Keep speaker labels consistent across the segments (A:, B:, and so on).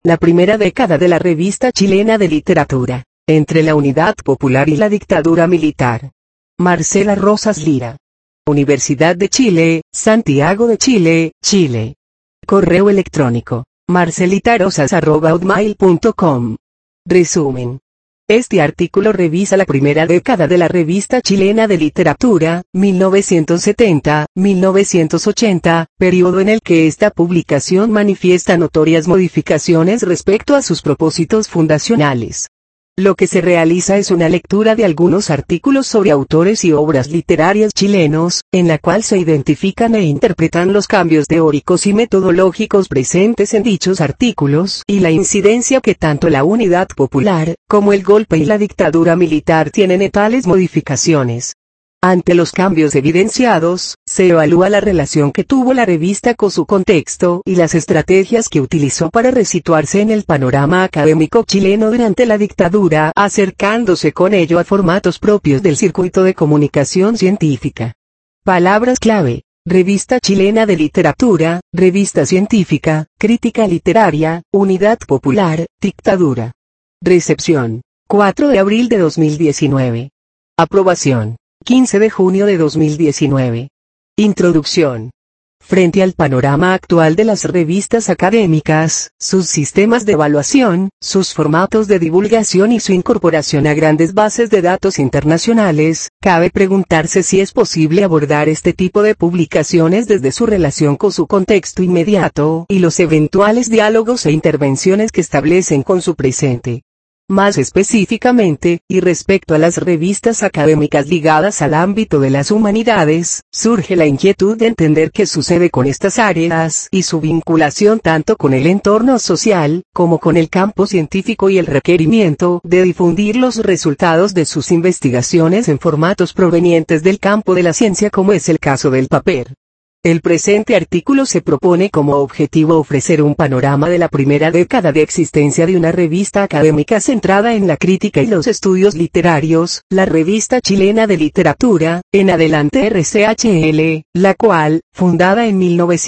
A: La primera década de la Revista Chilena de Literatura, entre la Unidad Popular y la dictadura militar. Marcela Rosas Lira. Universidad de Chile, Santiago de Chile, Chile. Correo electrónico, marcelitarosas@hotmail.com. Resumen. Este artículo revisa la primera década de la Revista Chilena de Literatura, 1970-1980, periodo en el que esta publicación manifiesta notorias modificaciones respecto a sus propósitos fundacionales. Lo que se realiza es una lectura de algunos artículos sobre autores y obras literarias chilenos, en la cual se identifican e interpretan los cambios teóricos y metodológicos presentes en dichos artículos, y la incidencia que tanto la Unidad Popular, como el golpe y la dictadura militar tienen en tales modificaciones. Ante los cambios evidenciados, se evalúa la relación que tuvo la revista con su contexto y las estrategias que utilizó para resituarse en el panorama académico chileno durante la dictadura, acercándose con ello a formatos propios del circuito de comunicación científica. Palabras clave: Revista Chilena de Literatura, Revista Científica, Crítica Literaria, Unidad Popular, Dictadura. Recepción: 4 de abril de 2019. Aprobación: 15 de junio de 2019. Introducción. Frente al panorama actual de las revistas académicas, sus sistemas de evaluación, sus formatos de divulgación y su incorporación a grandes bases de datos internacionales, cabe preguntarse si es posible abordar este tipo de publicaciones desde su relación con su contexto inmediato, y los eventuales diálogos e intervenciones que establecen con su presente. Más específicamente, y respecto a las revistas académicas ligadas al ámbito de las humanidades, surge la inquietud de entender qué sucede con estas áreas y su vinculación tanto con el entorno social, como con el campo científico y el requerimiento de difundir los resultados de sus investigaciones en formatos provenientes del campo de la ciencia, como es el caso del papel. El presente artículo se propone como objetivo ofrecer un panorama de la primera década de existencia de una revista académica centrada en la crítica y los estudios literarios, la Revista Chilena de Literatura, en adelante RCHL, la cual, fundada en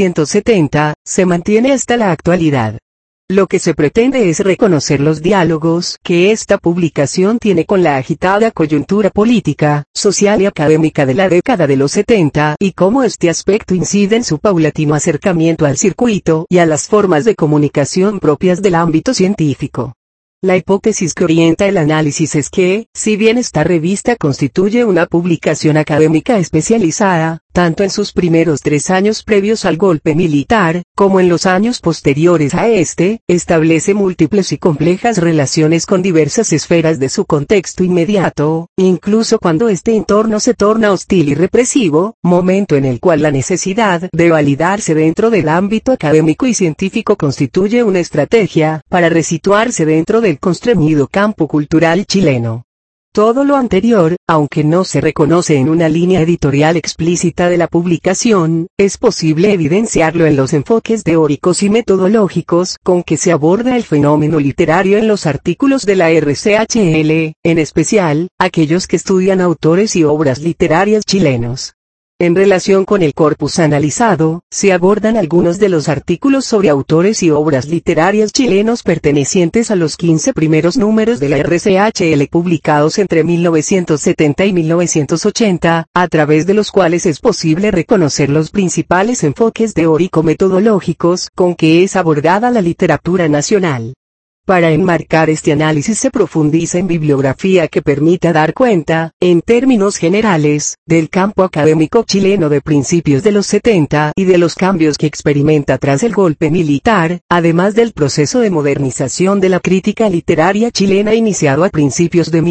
A: 1970, se mantiene hasta la actualidad. Lo que se pretende es reconocer los diálogos que esta publicación tiene con la agitada coyuntura política, social y académica de la década de los 70, y cómo este aspecto incide en su paulatino acercamiento al circuito y a las formas de comunicación propias del ámbito científico. La hipótesis que orienta el análisis es que, si bien esta revista constituye una publicación académica especializada, tanto en sus primeros 3 años previos al golpe militar, como en los años posteriores a este, establece múltiples y complejas relaciones con diversas esferas de su contexto inmediato, incluso cuando este entorno se torna hostil y represivo, momento en el cual la necesidad de validarse dentro del ámbito académico y científico constituye una estrategia para resituarse dentro del constreñido campo cultural chileno. Todo lo anterior, aunque no se reconoce en una línea editorial explícita de la publicación, es posible evidenciarlo en los enfoques teóricos y metodológicos con que se aborda el fenómeno literario en los artículos de la RCHL, en especial, aquellos que estudian autores y obras literarias chilenos. En relación con el corpus analizado, se abordan algunos de los artículos sobre autores y obras literarias chilenos pertenecientes a los 15 primeros números de la RCHL publicados entre 1970 y 1980, a través de los cuales es posible reconocer los principales enfoques teórico-metodológicos con que es abordada la literatura nacional. Para enmarcar este análisis se profundiza en bibliografía que permita dar cuenta, en términos generales, del campo académico chileno de principios de los 70 y de los cambios que experimenta tras el golpe militar, además del proceso de modernización de la crítica literaria chilena iniciado a principios de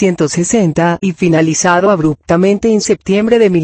A: 1960 y finalizado abruptamente en septiembre de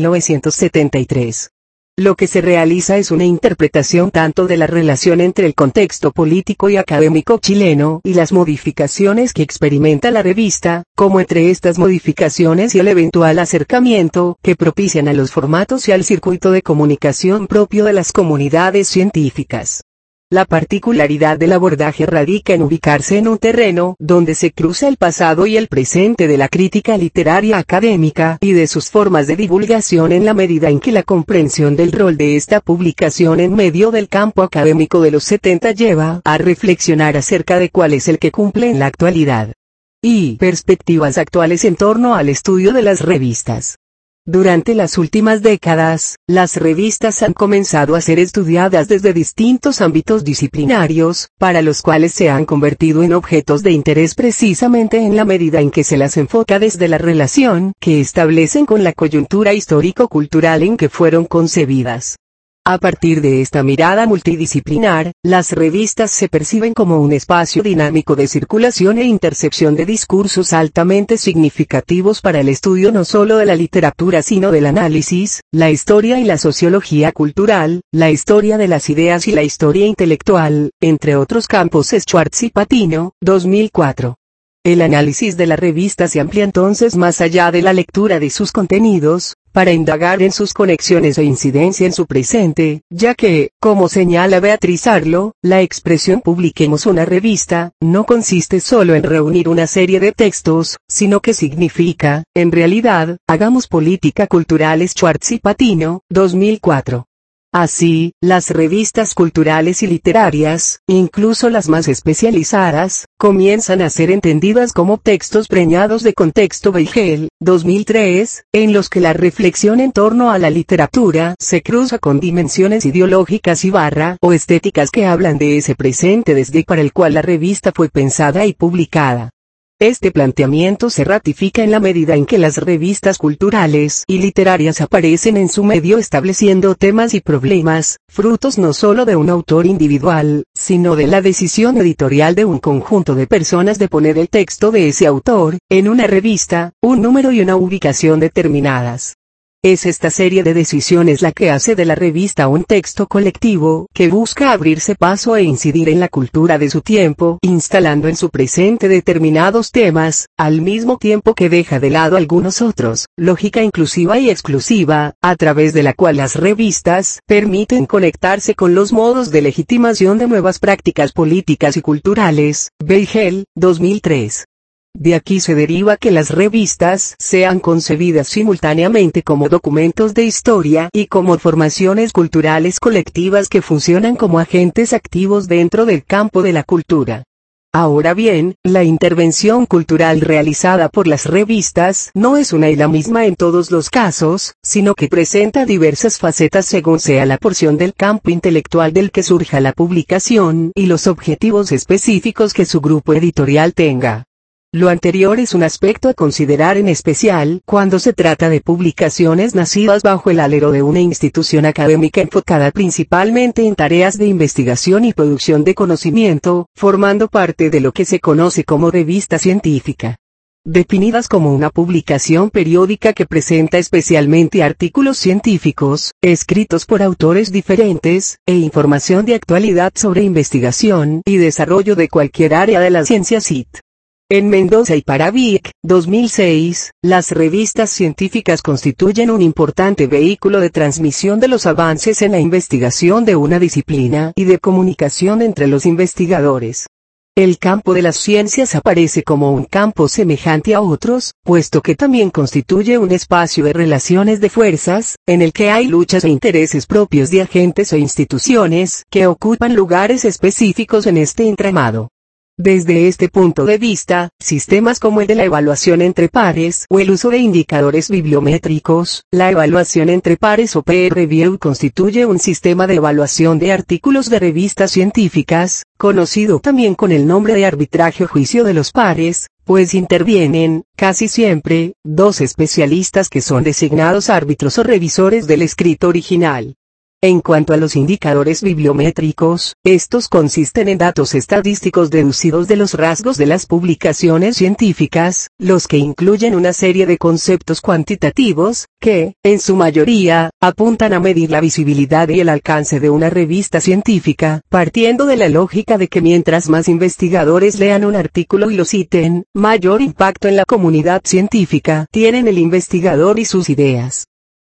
A: 1973. Lo que se realiza es una interpretación tanto de la relación entre el contexto político y académico chileno y las modificaciones que experimenta la revista, como entre estas modificaciones y el eventual acercamiento que propician a los formatos y al circuito de comunicación propio de las comunidades científicas. La particularidad del abordaje radica en ubicarse en un terreno donde se cruza el pasado y el presente de la crítica literaria académica y de sus formas de divulgación, en la medida en que la comprensión del rol de esta publicación en medio del campo académico de los 70 lleva a reflexionar acerca de cuál es el que cumple en la actualidad y perspectivas actuales en torno al estudio de las revistas. Durante las últimas décadas, las revistas han comenzado a ser estudiadas desde distintos ámbitos disciplinarios, para los cuales se han convertido en objetos de interés precisamente en la medida en que se las enfoca desde la relación que establecen con la coyuntura histórico-cultural en que fueron concebidas. A partir de esta mirada multidisciplinar, las revistas se perciben como un espacio dinámico de circulación e intercepción de discursos altamente significativos para el estudio no solo de la literatura sino del análisis, la historia y la sociología cultural, la historia de las ideas y la historia intelectual, entre otros campos. Schwartz y Patino, 2004. El análisis de la revista se amplía entonces más allá de la lectura de sus contenidos, para indagar en sus conexiones e incidencia en su presente, ya que, como señala Beatriz Arlo, la expresión "publiquemos una revista" no consiste solo en reunir una serie de textos, sino que significa, en realidad, hagamos política cultural. Schwartz y Patino, 2004. Así, las revistas culturales y literarias, incluso las más especializadas, comienzan a ser entendidas como textos preñados de contexto. Weigel, 2003, en los que la reflexión en torno a la literatura se cruza con dimensiones ideológicas o estéticas que hablan de ese presente desde para el cual la revista fue pensada y publicada. Este planteamiento se ratifica en la medida en que las revistas culturales y literarias aparecen en su medio estableciendo temas y problemas, frutos no solo de un autor individual, sino de la decisión editorial de un conjunto de personas de poner el texto de ese autor, en una revista, un número y una ubicación determinadas. Es esta serie de decisiones la que hace de la revista un texto colectivo que busca abrirse paso e incidir en la cultura de su tiempo, instalando en su presente determinados temas, al mismo tiempo que deja de lado algunos otros, lógica inclusiva y exclusiva, a través de la cual las revistas permiten conectarse con los modos de legitimación de nuevas prácticas políticas y culturales. Weigel, 2003. De aquí se deriva que las revistas sean concebidas simultáneamente como documentos de historia y como formaciones culturales colectivas que funcionan como agentes activos dentro del campo de la cultura. Ahora bien, la intervención cultural realizada por las revistas no es una y la misma en todos los casos, sino que presenta diversas facetas según sea la porción del campo intelectual del que surja la publicación y los objetivos específicos que su grupo editorial tenga. Lo anterior es un aspecto a considerar en especial cuando se trata de publicaciones nacidas bajo el alero de una institución académica enfocada principalmente en tareas de investigación y producción de conocimiento, formando parte de lo que se conoce como revista científica. Definidas como una publicación periódica que presenta especialmente artículos científicos, escritos por autores diferentes, e información de actualidad sobre investigación y desarrollo de cualquier área de la ciencia. CIT. En Mendoza y Parabic, 2006, las revistas científicas constituyen un importante vehículo de transmisión de los avances en la investigación de una disciplina y de comunicación entre los investigadores. El campo de las ciencias aparece como un campo semejante a otros, puesto que también constituye un espacio de relaciones de fuerzas, en el que hay luchas e intereses propios de agentes o instituciones que ocupan lugares específicos en este entramado. Desde este punto de vista, sistemas como el de la evaluación entre pares o el uso de indicadores bibliométricos, la evaluación entre pares o peer review constituye un sistema de evaluación de artículos de revistas científicas, conocido también con el nombre de arbitraje o juicio de los pares, pues intervienen, casi siempre, dos especialistas que son designados árbitros o revisores del escrito original. En cuanto a los indicadores bibliométricos, estos consisten en datos estadísticos deducidos de los rasgos de las publicaciones científicas, los que incluyen una serie de conceptos cuantitativos, que, en su mayoría, apuntan a medir la visibilidad y el alcance de una revista científica, partiendo de la lógica de que mientras más investigadores lean un artículo y lo citen, mayor impacto en la comunidad científica tienen el investigador y sus ideas.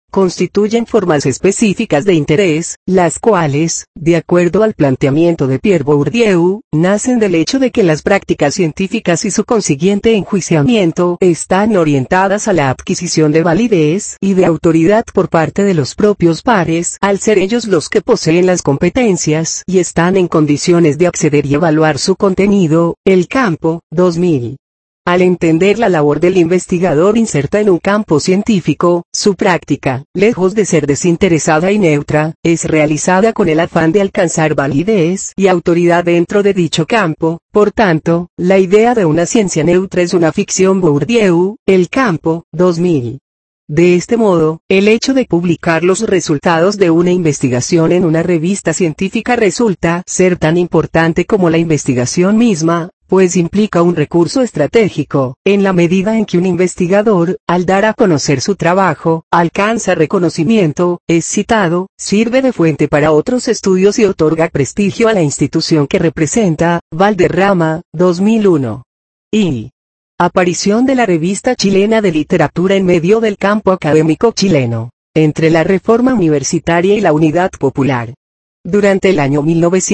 A: constituyen formas específicas de interés, las cuales, de acuerdo al planteamiento de Pierre Bourdieu, nacen del hecho de que las prácticas científicas y su consiguiente enjuiciamiento están orientadas a la adquisición de validez y de autoridad por parte de los propios pares, al ser ellos los que poseen las competencias y están en condiciones de acceder y evaluar su contenido. El campo, 2000. Al entender la labor del investigador inserta en un campo científico, su práctica, lejos de ser desinteresada y neutra, es realizada con el afán de alcanzar validez y autoridad dentro de dicho campo. Por tanto, la idea de una ciencia neutra es una ficción. Bourdieu, El campo, 2000. De este modo, el hecho de publicar los resultados de una investigación en una revista científica resulta ser tan importante como la investigación misma, pues implica un recurso estratégico, en la medida en que un investigador, al dar a conocer su trabajo, alcanza reconocimiento, es citado, sirve de fuente para otros estudios y otorga prestigio a la institución que representa. Valderrama, 2001. Y aparición de la Revista Chilena de Literatura en medio del campo académico chileno, entre la reforma universitaria y la unidad popular. Durante el año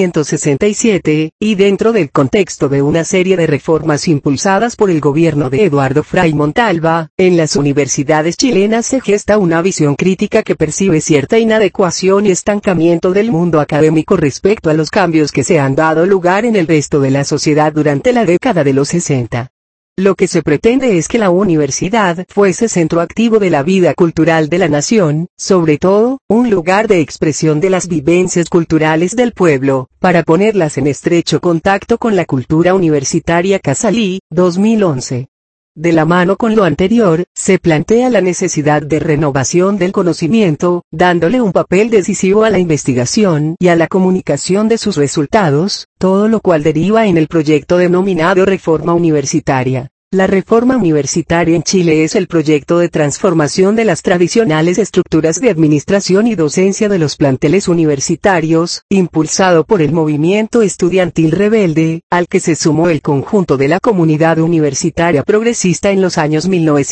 A: 1967, y dentro del contexto de una serie de reformas impulsadas por el gobierno de Eduardo Frei Montalva, en las universidades chilenas se gesta una visión crítica que percibe cierta inadecuación y estancamiento del mundo académico respecto a los cambios que se han dado lugar en el resto de la sociedad durante la década de los 60. Lo que se pretende es que la universidad fuese centro activo de la vida cultural de la nación, sobre todo, un lugar de expresión de las vivencias culturales del pueblo, para ponerlas en estrecho contacto con la cultura universitaria. Casali, 2011. De la mano con lo anterior, se plantea la necesidad de renovación del conocimiento, dándole un papel decisivo a la investigación y a la comunicación de sus resultados, todo lo cual deriva en el proyecto denominado Reforma Universitaria. La reforma universitaria en Chile es el proyecto de transformación de las tradicionales estructuras de administración y docencia de los planteles universitarios, impulsado por el movimiento estudiantil rebelde, al que se sumó el conjunto de la comunidad universitaria progresista en los años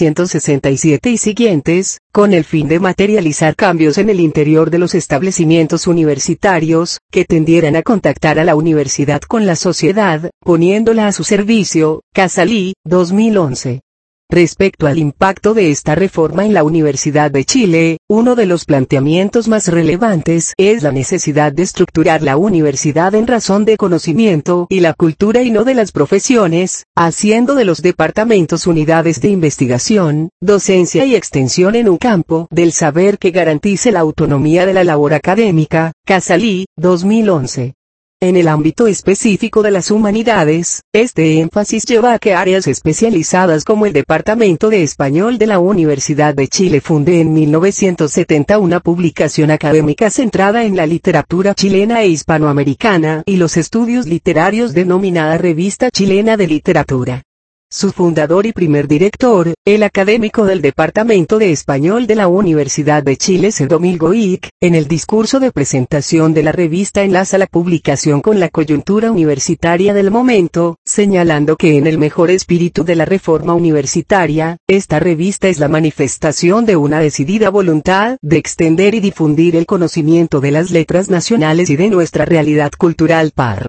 A: 1967 y siguientes, con el fin de materializar cambios en el interior de los establecimientos universitarios, que tendieran a contactar a la universidad con la sociedad, poniéndola a su servicio. Casali, 2011. Respecto al impacto de esta reforma en la Universidad de Chile, uno de los planteamientos más relevantes es la necesidad de estructurar la universidad en razón de conocimiento y la cultura y no de las profesiones, haciendo de los departamentos unidades de investigación, docencia y extensión en un campo del saber que garantice la autonomía de la labor académica. Casali, 2011. En el ámbito específico de las humanidades, este énfasis lleva a que áreas especializadas como el Departamento de Español de la Universidad de Chile funde en 1970 una publicación académica centrada en la literatura chilena e hispanoamericana y los estudios literarios denominada Revista Chilena de Literatura. Su fundador y primer director, el académico del Departamento de Español de la Universidad de Chile C. Domingo Ick, en el discurso de presentación de la revista enlaza la publicación con la coyuntura universitaria del momento, señalando que en el mejor espíritu de la reforma universitaria, esta revista es la manifestación de una decidida voluntad de extender y difundir el conocimiento de las letras nacionales y de nuestra realidad cultural. Par.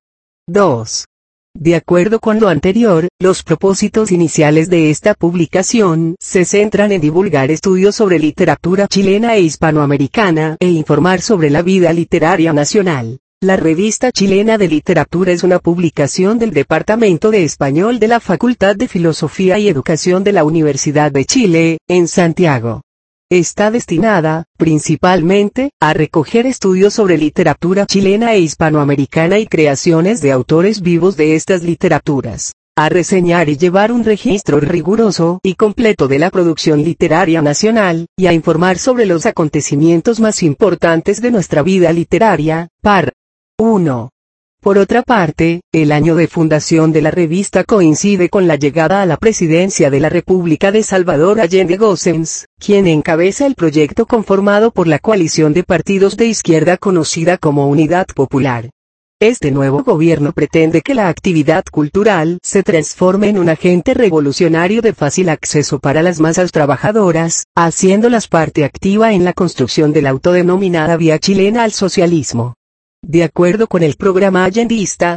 A: 2. De acuerdo con lo anterior, los propósitos iniciales de esta publicación se centran en divulgar estudios sobre literatura chilena e hispanoamericana e informar sobre la vida literaria nacional. La Revista Chilena de Literatura es una publicación del Departamento de Español de la Facultad de Filosofía y Educación de la Universidad de Chile, en Santiago. Está destinada, principalmente, a recoger estudios sobre literatura chilena e hispanoamericana y creaciones de autores vivos de estas literaturas, a reseñar y llevar un registro riguroso y completo de la producción literaria nacional, y a informar sobre los acontecimientos más importantes de nuestra vida literaria. Par. 1. Por otra parte, el año de fundación de la revista coincide con la llegada a la presidencia de la República de Salvador Allende Gossens, quien encabeza el proyecto conformado por la coalición de partidos de izquierda conocida como Unidad Popular. Este nuevo gobierno pretende que la actividad cultural se transforme en un agente revolucionario de fácil acceso para las masas trabajadoras, haciéndolas parte activa en la construcción de la autodenominada vía chilena al socialismo. De acuerdo con el programa allendista,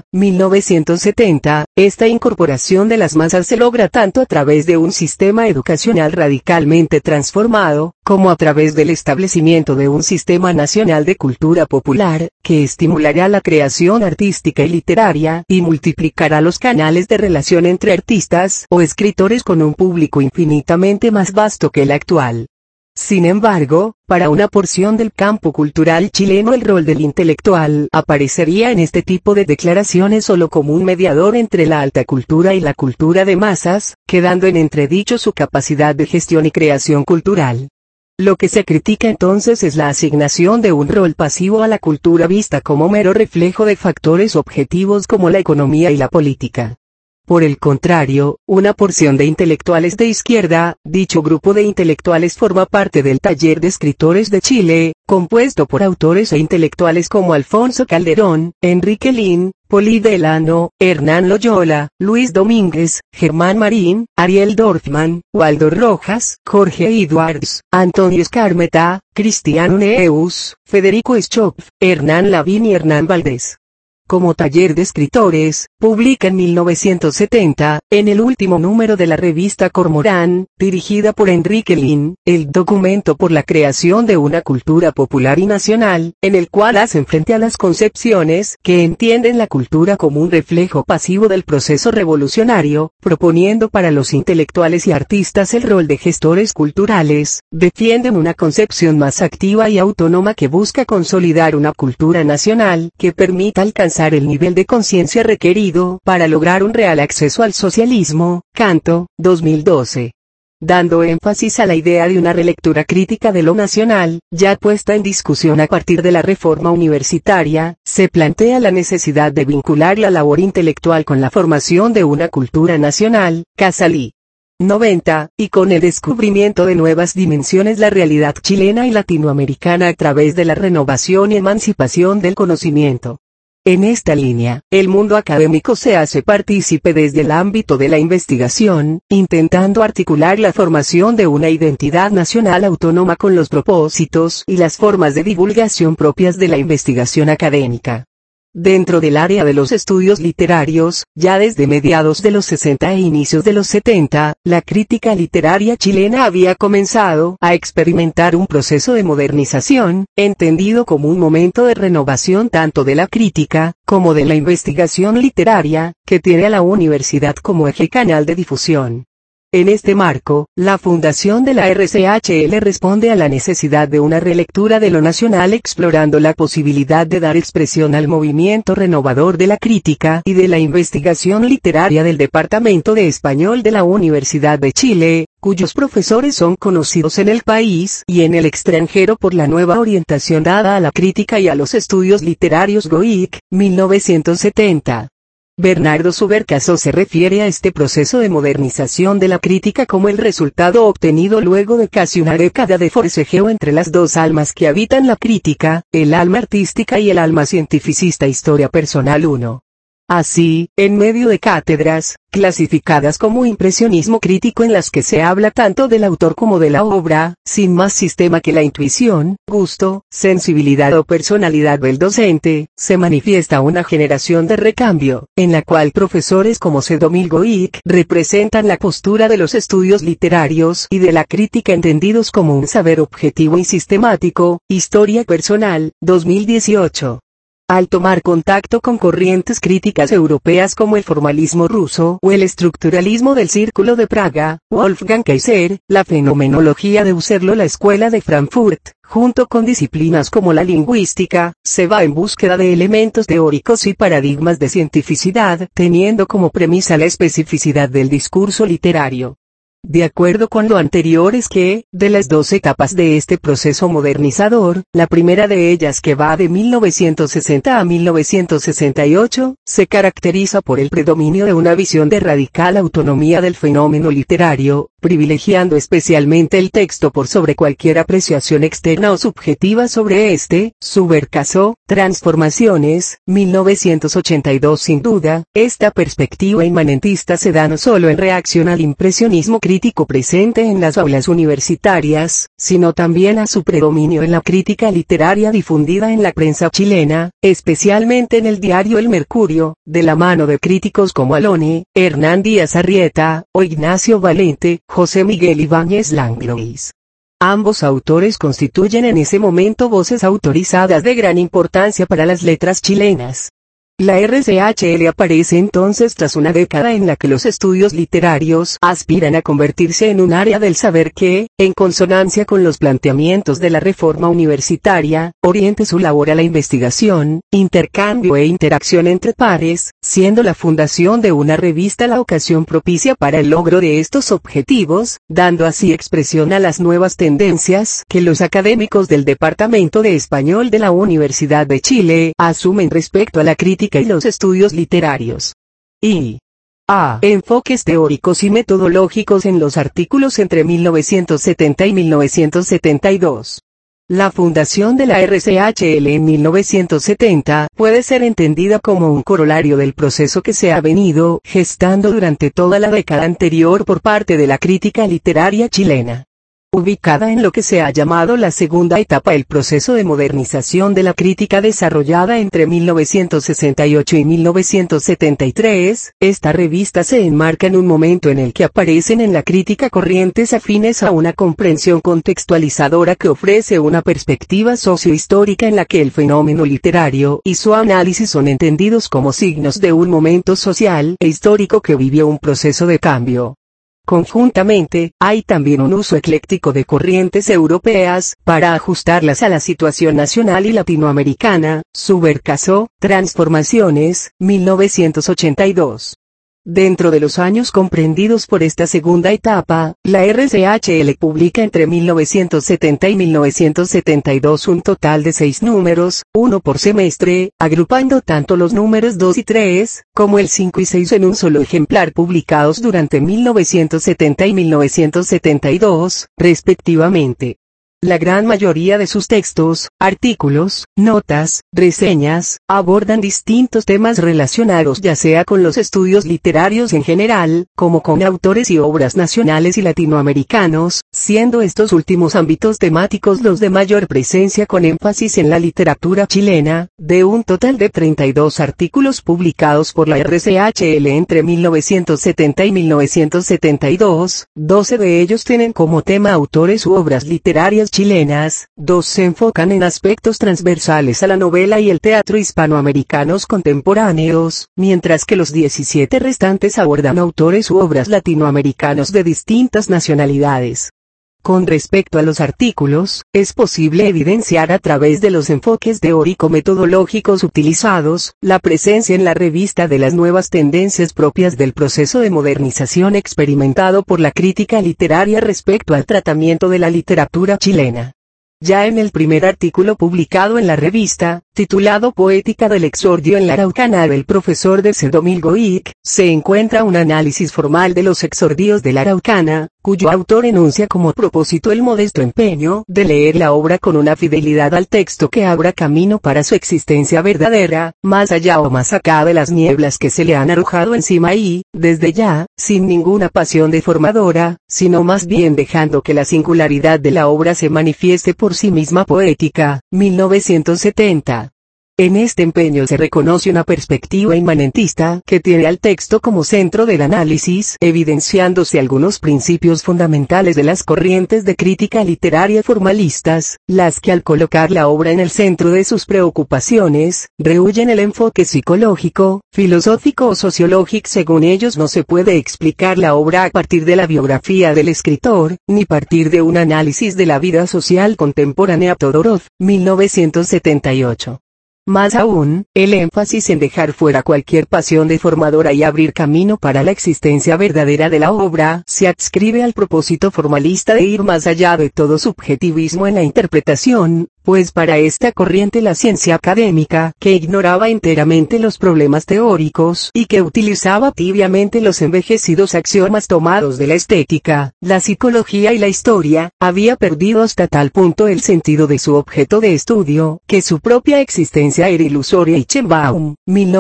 A: 1970, esta incorporación de las masas se logra tanto a través de un sistema educacional radicalmente transformado, como a través del establecimiento de un sistema nacional de cultura popular, que estimulará la creación artística y literaria, y multiplicará los canales de relación entre artistas o escritores con un público infinitamente más vasto que el actual. Sin embargo, para una porción del campo cultural chileno el rol del intelectual aparecería en este tipo de declaraciones solo como un mediador entre la alta cultura y la cultura de masas, quedando en entredicho su capacidad de gestión y creación cultural. Lo que se critica entonces es la asignación de un rol pasivo a la cultura vista como mero reflejo de factores objetivos como la economía y la política. Por el contrario, una porción de intelectuales de izquierda, dicho grupo de intelectuales forma parte del Taller de Escritores de Chile, compuesto por autores e intelectuales como Alfonso Calderón, Enrique Lin, Poli Delano, Hernán Loyola, Luis Domínguez, Germán Marín, Ariel Dorfman, Waldo Rojas, Jorge Edwards, Antonio Escarmeta, Cristiano Neus, Federico Schopf, Hernán Lavín y Hernán Valdés. Como Taller de Escritores, publica en 1970, en el último número de la revista Cormorán, dirigida por Enrique Lin, el documento por la creación de una cultura popular y nacional, en el cual hacen frente a las concepciones que entienden la cultura como un reflejo pasivo del proceso revolucionario, proponiendo para los intelectuales y artistas el rol de gestores culturales, defienden una concepción más activa y autónoma que busca consolidar una cultura nacional que permita alcanzar el nivel de conciencia requerido para lograr un real acceso al socialismo. Canto, 2012. Dando énfasis a la idea de una relectura crítica de lo nacional, ya puesta en discusión a partir de la reforma universitaria, se plantea la necesidad de vincular la labor intelectual con la formación de una cultura nacional. Casalí. 90, y con el descubrimiento de nuevas dimensiones la realidad chilena y latinoamericana a través de la renovación y emancipación del conocimiento. En esta línea, el mundo académico se hace partícipe desde el ámbito de la investigación, intentando articular la formación de una identidad nacional autónoma con los propósitos y las formas de divulgación propias de la investigación académica. Dentro del área de los estudios literarios, ya desde mediados de los 60 e inicios de los 70, la crítica literaria chilena había comenzado a experimentar un proceso de modernización, entendido como un momento de renovación tanto de la crítica, como de la investigación literaria, que tiene a la universidad como eje canal de difusión. En este marco, la fundación de la RCHL responde a la necesidad de una relectura de lo nacional explorando la posibilidad de dar expresión al movimiento renovador de la crítica y de la investigación literaria del Departamento de Español de la Universidad de Chile, cuyos profesores son conocidos en el país y en el extranjero por la nueva orientación dada a la crítica y a los estudios literarios GOIC, 1970. Bernardo Subercaso se refiere a este proceso de modernización de la crítica como el resultado obtenido luego de casi una década de forcejeo entre las dos almas que habitan la crítica, el alma artística y el alma cientificista. Historia personal 1. Así, en medio de cátedras, clasificadas como impresionismo crítico en las que se habla tanto del autor como de la obra, sin más sistema que la intuición, gusto, sensibilidad o personalidad del docente, se manifiesta una generación de recambio, en la cual profesores como Sedomil Goic representan la postura de los estudios literarios y de la crítica entendidos como un saber objetivo y sistemático. Historia personal, 2018. Al tomar contacto con corrientes críticas europeas como el formalismo ruso o el estructuralismo del Círculo de Praga, Wolfgang Kaiser, la fenomenología de Husserl, la Escuela de Frankfurt, junto con disciplinas como la lingüística, se va en búsqueda de elementos teóricos y paradigmas de cientificidad, teniendo como premisa la especificidad del discurso literario. De acuerdo con lo anterior es que, de las dos etapas de este proceso modernizador, la primera de ellas que va de 1960 a 1968, se caracteriza por el predominio de una visión de radical autonomía del fenómeno literario, privilegiando especialmente el texto por sobre cualquier apreciación externa o subjetiva sobre este. Subercaso, Transformaciones, 1982. Sin duda, esta perspectiva inmanentista se da no solo en reacción al impresionismo crítico presente en las aulas universitarias, sino también a su predominio en la crítica literaria difundida en la prensa chilena, especialmente en el diario El Mercurio, de la mano de críticos como Alone, Hernán Díaz Arrieta, o Ignacio Valente, José Miguel Ibáñez Langlois. Ambos autores constituyen en ese momento voces autorizadas de gran importancia para las letras chilenas. La RCHL aparece entonces tras una década en la que los estudios literarios aspiran a convertirse en un área del saber que, en consonancia con los planteamientos de la reforma universitaria, oriente su labor a la investigación, intercambio e interacción entre pares, siendo la fundación de una revista la ocasión propicia para el logro de estos objetivos, dando así expresión a las nuevas tendencias que los académicos del Departamento de Español de la Universidad de Chile asumen respecto a la crítica y los estudios literarios. Enfoques teóricos y metodológicos en los artículos entre 1970 y 1972. La fundación de la RCHL en 1970 puede ser entendida como un corolario del proceso que se ha venido gestando durante toda la década anterior por parte de la crítica literaria chilena. Ubicada en lo que se ha llamado la segunda etapa del proceso de modernización de la crítica desarrollada entre 1968 y 1973, esta revista se enmarca en un momento en el que aparecen en la crítica corrientes afines a una comprensión contextualizadora que ofrece una perspectiva sociohistórica en la que el fenómeno literario y su análisis son entendidos como signos de un momento social e histórico que vivió un proceso de cambio. Conjuntamente, hay también un uso ecléctico de corrientes europeas, para ajustarlas a la situación nacional y latinoamericana. Subercaso, Transformaciones, 1982. Dentro de los años comprendidos por esta segunda etapa, la RCHL publica entre 1970 y 1972 un total de 6 números, uno por semestre, agrupando tanto los números 2 y 3, como el 5 y 6 en un solo ejemplar publicados durante 1970 y 1972, respectivamente. La gran mayoría de sus textos, artículos, notas, reseñas, abordan distintos temas relacionados ya sea con los estudios literarios en general, como con autores y obras nacionales y latinoamericanos, siendo estos últimos ámbitos temáticos los de mayor presencia con énfasis en la literatura chilena. De un total de 32 artículos publicados por la RCHL entre 1970 y 1972, 12 de ellos tienen como tema autores u obras literarias chilenas, 2 se enfocan en aspectos transversales a la novela y el teatro hispanoamericanos contemporáneos, mientras que los 17 restantes abordan autores u obras latinoamericanos de distintas nacionalidades. Con respecto a los artículos, es posible evidenciar a través de los enfoques teórico-metodológicos utilizados, la presencia en la revista de las nuevas tendencias propias del proceso de modernización experimentado por la crítica literaria respecto al tratamiento de la literatura chilena. Ya en el primer artículo publicado en la revista, titulado Poética del exordio en la Araucana del profesor de Domingo Ick, se encuentra un análisis formal de los exordios de la Araucana, cuyo autor enuncia como propósito el modesto empeño de leer la obra con una fidelidad al texto que abra camino para su existencia verdadera, más allá o más acá de las nieblas que se le han arrojado encima y, desde ya, sin ninguna pasión deformadora, sino más bien dejando que la singularidad de la obra se manifieste por sí misma poética. 1970. En este empeño se reconoce una perspectiva inmanentista que tiene al texto como centro del análisis, evidenciándose algunos principios fundamentales de las corrientes de crítica literaria formalistas, las que al colocar la obra en el centro de sus preocupaciones, rehúyen el enfoque psicológico, filosófico o sociológico. Según ellos no se puede explicar la obra a partir de la biografía del escritor, ni partir de un análisis de la vida social contemporánea. Todorov, 1978. Más aún, el énfasis en dejar fuera cualquier pasión deformadora y abrir camino para la existencia verdadera de la obra, se adscribe al propósito formalista de ir más allá de todo subjetivismo en la interpretación, pues para esta corriente la ciencia académica, que ignoraba enteramente los problemas teóricos y que utilizaba tibiamente los envejecidos axiomas tomados de la estética, la psicología y la historia, había perdido hasta tal punto el sentido de su objeto de estudio, que su propia existencia era ilusoria. Eichenbaum,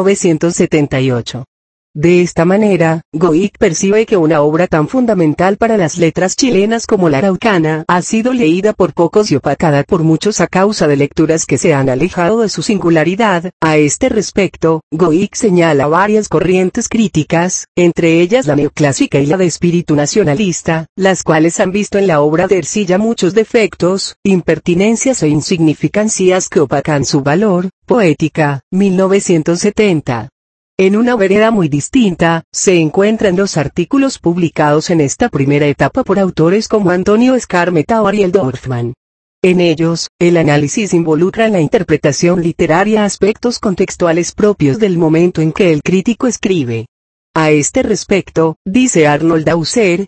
A: 1978. De esta manera, Goic percibe que una obra tan fundamental para las letras chilenas como la araucana ha sido leída por pocos y opacada por muchos a causa de lecturas que se han alejado de su singularidad. A este respecto, Goic señala varias corrientes críticas, entre ellas la neoclásica y la de espíritu nacionalista, las cuales han visto en la obra de Ercilla muchos defectos, impertinencias e insignificancias que opacan su valor. Poética, 1970. En una vereda muy distinta, se encuentran los artículos publicados en esta primera etapa por autores como Antonio Skármeta o Ariel Dorfman. En ellos, el análisis involucra en la interpretación literaria aspectos contextuales propios del momento en que el crítico escribe. A este respecto, dice Arnold Hauser,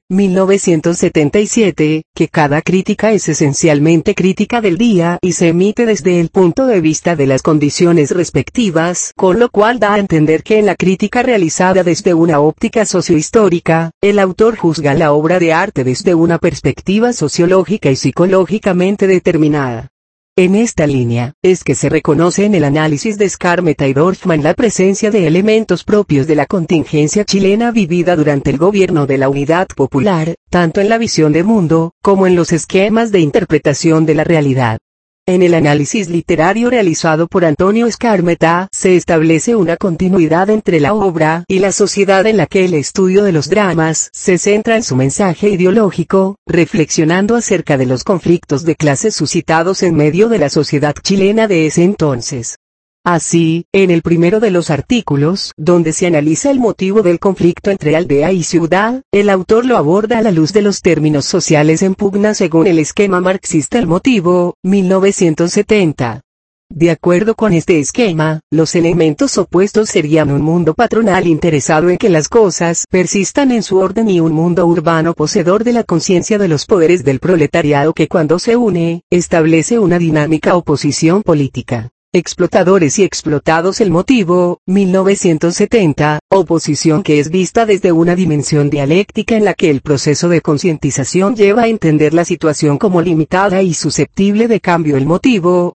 A: 1977, que cada crítica es esencialmente crítica del día y se emite desde el punto de vista de las condiciones respectivas, con lo cual da a entender que en la crítica realizada desde una óptica sociohistórica, el autor juzga la obra de arte desde una perspectiva sociológica y psicológicamente determinada. En esta línea, es que se reconoce en el análisis de Skármeta y Dorfman la presencia de elementos propios de la contingencia chilena vivida durante el gobierno de la Unidad Popular, tanto en la visión de mundo, como en los esquemas de interpretación de la realidad. En el análisis literario realizado por Antonio Skármeta, se establece una continuidad entre la obra y la sociedad en la que el estudio de los dramas se centra en su mensaje ideológico, reflexionando acerca de los conflictos de clases suscitados en medio de la sociedad chilena de ese entonces. Así, en el primero de los artículos, donde se analiza el motivo del conflicto entre aldea y ciudad, el autor lo aborda a la luz de los términos sociales en pugna según el esquema marxista. El motivo, 1970. De acuerdo con este esquema, los elementos opuestos serían un mundo patronal interesado en que las cosas persistan en su orden y un mundo urbano poseedor de la conciencia de los poderes del proletariado que cuando se une, establece una dinámica oposición política. Explotadores y explotados. El motivo, 1970, oposición que es vista desde una dimensión dialéctica en la que el proceso de concientización lleva a entender la situación como limitada y susceptible de cambio. El motivo,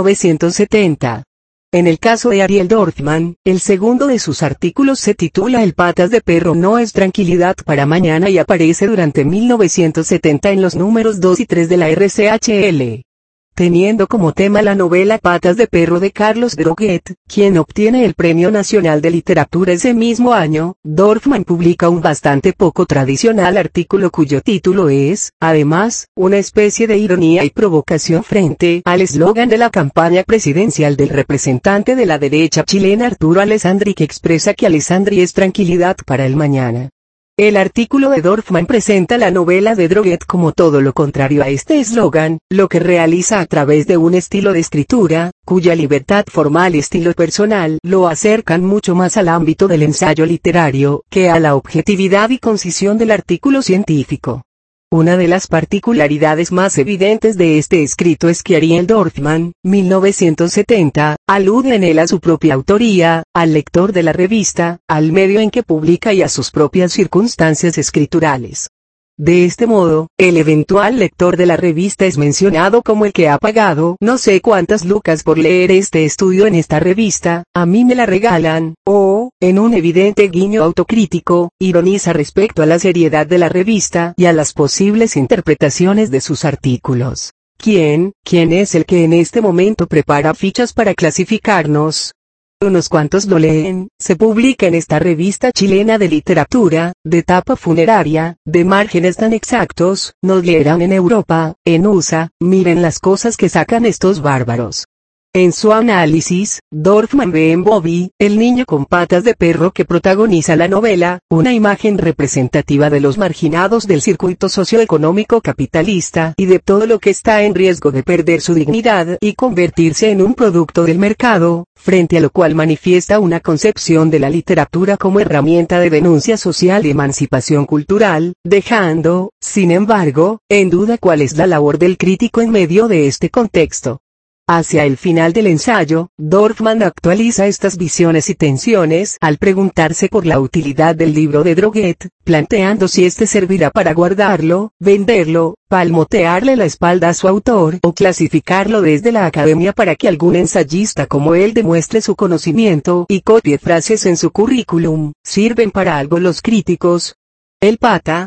A: 1970. En el caso de Ariel Dorfman, el segundo de sus artículos se titula El patas de perro no es tranquilidad para mañana y aparece durante 1970 en los números 2 y 3 de la RCHL. Teniendo como tema la novela Patas de perro de Carlos Droguet, quien obtiene el Premio Nacional de Literatura ese mismo año, Dorfman publica un bastante poco tradicional artículo cuyo título es, además, una especie de ironía y provocación frente al eslogan de la campaña presidencial del representante de la derecha chilena Arturo Alessandri, que expresa que Alessandri es tranquilidad para el mañana. El artículo de Dorfman presenta la novela de Droguet como todo lo contrario a este eslogan, lo que realiza a través de un estilo de escritura, cuya libertad formal y estilo personal lo acercan mucho más al ámbito del ensayo literario, que a la objetividad y concisión del artículo científico. Una de las particularidades más evidentes de este escrito es que Ariel Dorfman, 1970, alude en él a su propia autoría, al lector de la revista, al medio en que publica y a sus propias circunstancias escriturales. De este modo, el eventual lector de la revista es mencionado como el que ha pagado no sé cuántas lucas por leer este estudio en esta revista, a mí me la regalan, o, en un evidente guiño autocrítico, ironiza respecto a la seriedad de la revista y a las posibles interpretaciones de sus artículos. ¿Quién es el que en este momento prepara fichas para clasificarnos? Unos cuantos lo leen, se publica en esta revista chilena de literatura, de tapa funeraria, de márgenes tan exactos, nos leerán en Europa, en USA, miren las cosas que sacan estos bárbaros. En su análisis, Dorfman ve en Bobby, el niño con patas de perro que protagoniza la novela, una imagen representativa de los marginados del circuito socioeconómico capitalista y de todo lo que está en riesgo de perder su dignidad y convertirse en un producto del mercado, frente a lo cual manifiesta una concepción de la literatura como herramienta de denuncia social y emancipación cultural, dejando, sin embargo, en duda cuál es la labor del crítico en medio de este contexto. Hacia el final del ensayo, Dorfman actualiza estas visiones y tensiones al preguntarse por la utilidad del libro de Droguet, planteando si este servirá para guardarlo, venderlo, palmotearle la espalda a su autor o clasificarlo desde la academia para que algún ensayista como él demuestre su conocimiento y copie frases en su currículum. ¿Sirven para algo los críticos? El Pata,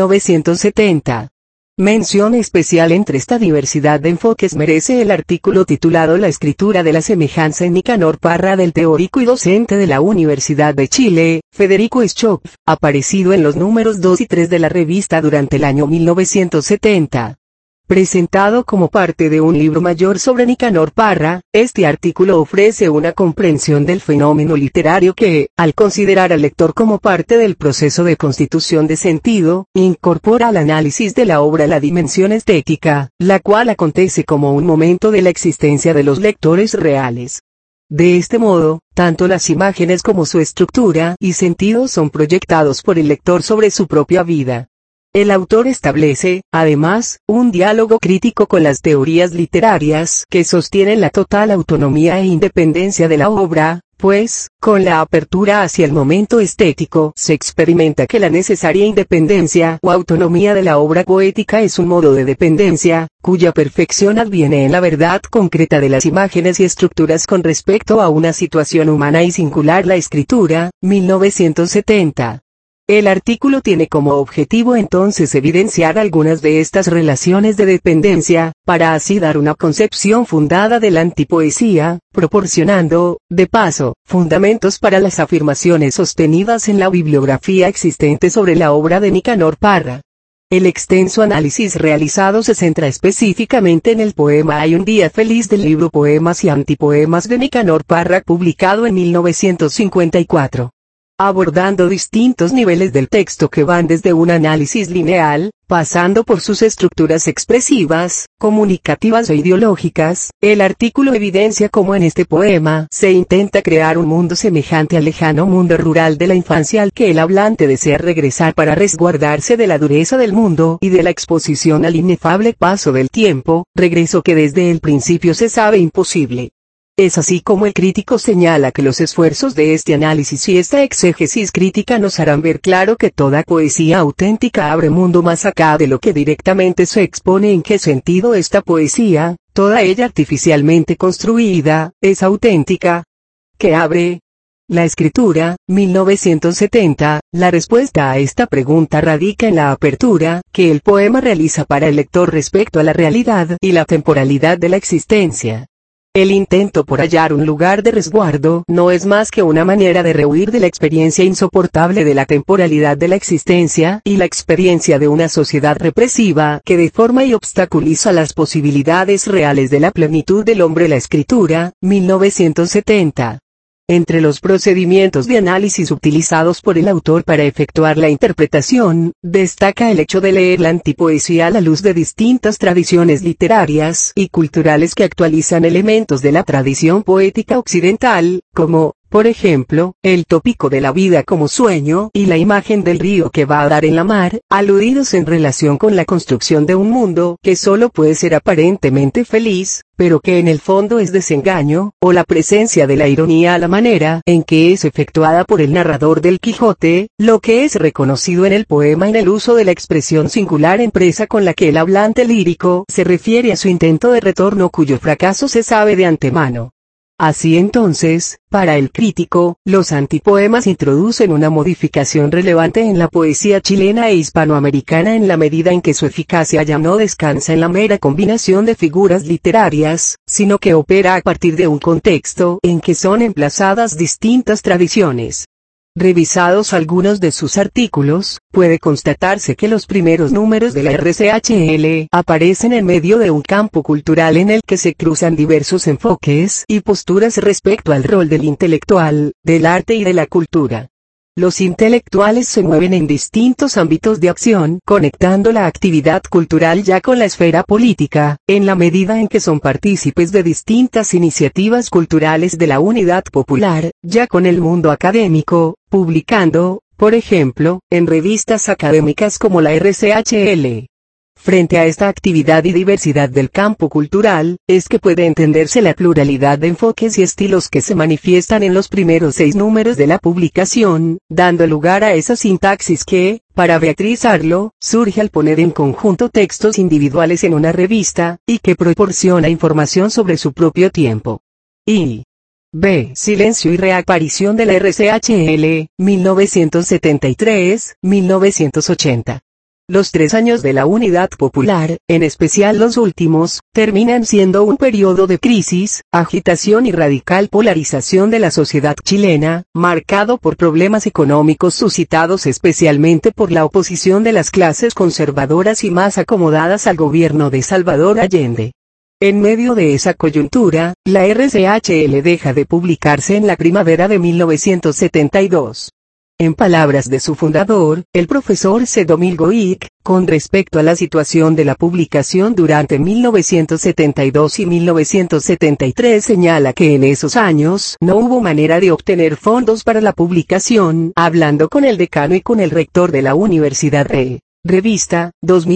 A: 1970. Mención especial entre esta diversidad de enfoques merece el artículo titulado La escritura de la semejanza en Nicanor Parra del teórico y docente de la Universidad de Chile, Federico Schopf, aparecido en los números 2 y 3 de la revista durante el año 1970. Presentado como parte de un libro mayor sobre Nicanor Parra, este artículo ofrece una comprensión del fenómeno literario que, al considerar al lector como parte del proceso de constitución de sentido, incorpora al análisis de la obra la dimensión estética, la cual acontece como un momento de la existencia de los lectores reales. De este modo, tanto las imágenes como su estructura y sentido son proyectados por el lector sobre su propia vida. El autor establece, además, un diálogo crítico con las teorías literarias que sostienen la total autonomía e independencia de la obra, pues, con la apertura hacia el momento estético se experimenta que la necesaria independencia o autonomía de la obra poética es un modo de dependencia, cuya perfección adviene en la verdad concreta de las imágenes y estructuras con respecto a una situación humana y singular. La escritura, 1970. El artículo tiene como objetivo entonces evidenciar algunas de estas relaciones de dependencia, para así dar una concepción fundada de la antipoesía, proporcionando, de paso, fundamentos para las afirmaciones sostenidas en la bibliografía existente sobre la obra de Nicanor Parra. El extenso análisis realizado se centra específicamente en el poema Hay un día feliz del libro Poemas y Antipoemas de Nicanor Parra, publicado en 1954. Abordando distintos niveles del texto que van desde un análisis lineal, pasando por sus estructuras expresivas, comunicativas e ideológicas, el artículo evidencia cómo en este poema se intenta crear un mundo semejante al lejano mundo rural de la infancia al que el hablante desea regresar para resguardarse de la dureza del mundo y de la exposición al inefable paso del tiempo, regreso que desde el principio se sabe imposible. Es así como el crítico señala que los esfuerzos de este análisis y esta exégesis crítica nos harán ver claro que toda poesía auténtica abre mundo más acá de lo que directamente se expone. ¿En qué sentido esta poesía, toda ella artificialmente construida, es auténtica? ¿Qué abre? La escritura, 1970, la respuesta a esta pregunta radica en la apertura que el poema realiza para el lector respecto a la realidad y la temporalidad de la existencia. El intento por hallar un lugar de resguardo no es más que una manera de rehuir de la experiencia insoportable de la temporalidad de la existencia y la experiencia de una sociedad represiva que deforma y obstaculiza las posibilidades reales de la plenitud del hombre. La escritura, 1970. Entre los procedimientos de análisis utilizados por el autor para efectuar la interpretación, destaca el hecho de leer la antipoesía a la luz de distintas tradiciones literarias y culturales que actualizan elementos de la tradición poética occidental, como, por ejemplo, el tópico de la vida como sueño y la imagen del río que va a dar en la mar, aludidos en relación con la construcción de un mundo que solo puede ser aparentemente feliz, pero que en el fondo es desengaño, o la presencia de la ironía a la manera en que es efectuada por el narrador del Quijote, lo que es reconocido en el poema en el uso de la expresión singular empresa con la que el hablante lírico se refiere a su intento de retorno cuyo fracaso se sabe de antemano. Así entonces, para el crítico, los antipoemas introducen una modificación relevante en la poesía chilena e hispanoamericana en la medida en que su eficacia ya no descansa en la mera combinación de figuras literarias, sino que opera a partir de un contexto en que son emplazadas distintas tradiciones. Revisados algunos de sus artículos, puede constatarse que los primeros números de la RCHL aparecen en medio de un campo cultural en el que se cruzan diversos enfoques y posturas respecto al rol del intelectual, del arte y de la cultura. Los intelectuales se mueven en distintos ámbitos de acción, conectando la actividad cultural ya con la esfera política, en la medida en que son partícipes de distintas iniciativas culturales de la unidad popular, ya con el mundo académico, publicando, por ejemplo, en revistas académicas como la RCHL. Frente a esta actividad y diversidad del campo cultural, es que puede entenderse la pluralidad de enfoques y estilos que se manifiestan en los primeros 6 números de la publicación, dando lugar a esa sintaxis que, para Beatriz Arlo, surge al poner en conjunto textos individuales en una revista, y que proporciona información sobre su propio tiempo. Y B. Silencio y reaparición de la RCHL, 1973-1980. Los 3 años de la Unidad Popular, en especial los últimos, terminan siendo un periodo de crisis, agitación y radical polarización de la sociedad chilena, marcado por problemas económicos suscitados especialmente por la oposición de las clases conservadoras y más acomodadas al gobierno de Salvador Allende. En medio de esa coyuntura, la RCHL deja de publicarse en la primavera de 1972. En palabras de su fundador, el profesor C. Domingo Ick, con respecto a la situación de la publicación durante 1972 y 1973 señala que en esos años no hubo manera de obtener fondos para la publicación, hablando con el decano y con el rector de la Universidad de Revista,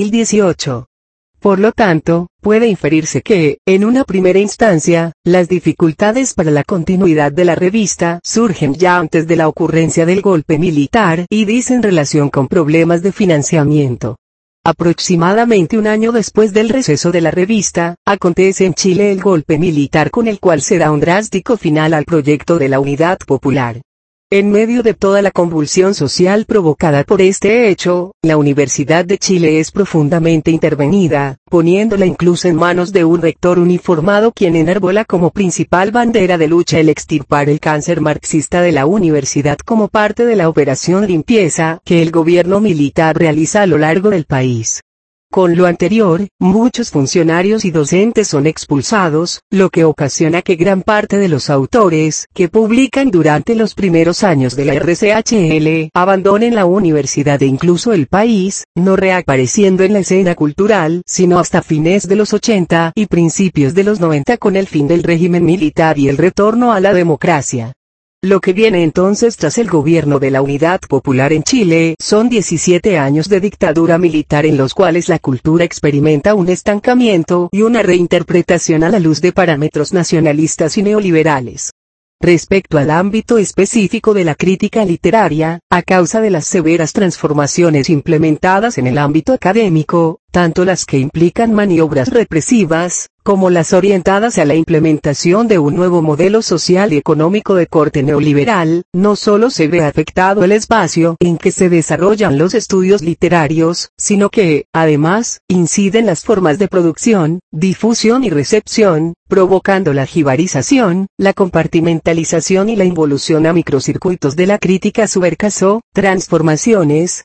A: 2018. Por lo tanto, puede inferirse que, en una primera instancia, las dificultades para la continuidad de la revista surgen ya antes de la ocurrencia del golpe militar y dicen relación con problemas de financiamiento. Aproximadamente un año después del receso de la revista, acontece en Chile el golpe militar con el cual se da un drástico final al proyecto de la Unidad Popular. En medio de toda la convulsión social provocada por este hecho, la Universidad de Chile es profundamente intervenida, poniéndola incluso en manos de un rector uniformado quien enarbola como principal bandera de lucha el extirpar el cáncer marxista de la universidad como parte de la operación limpieza que el gobierno militar realiza a lo largo del país. Con lo anterior, muchos funcionarios y docentes son expulsados, lo que ocasiona que gran parte de los autores que publican durante los primeros años de la RCHL abandonen la universidad e incluso el país, no reapareciendo en la escena cultural sino hasta fines de los 80 y principios de los 90 con el fin del régimen militar y el retorno a la democracia. Lo que viene entonces tras el gobierno de la Unidad Popular en Chile son 17 años de dictadura militar en los cuales la cultura experimenta un estancamiento y una reinterpretación a la luz de parámetros nacionalistas y neoliberales. Respecto al ámbito específico de la crítica literaria, a causa de las severas transformaciones implementadas en el ámbito académico, tanto las que implican maniobras represivas, como las orientadas a la implementación de un nuevo modelo social y económico de corte neoliberal, no solo se ve afectado el espacio en que se desarrollan los estudios literarios, sino que, además, inciden las formas de producción, difusión y recepción, provocando la jibarización, la compartimentalización y la involución a microcircuitos de la crítica Subercaso, Transformaciones,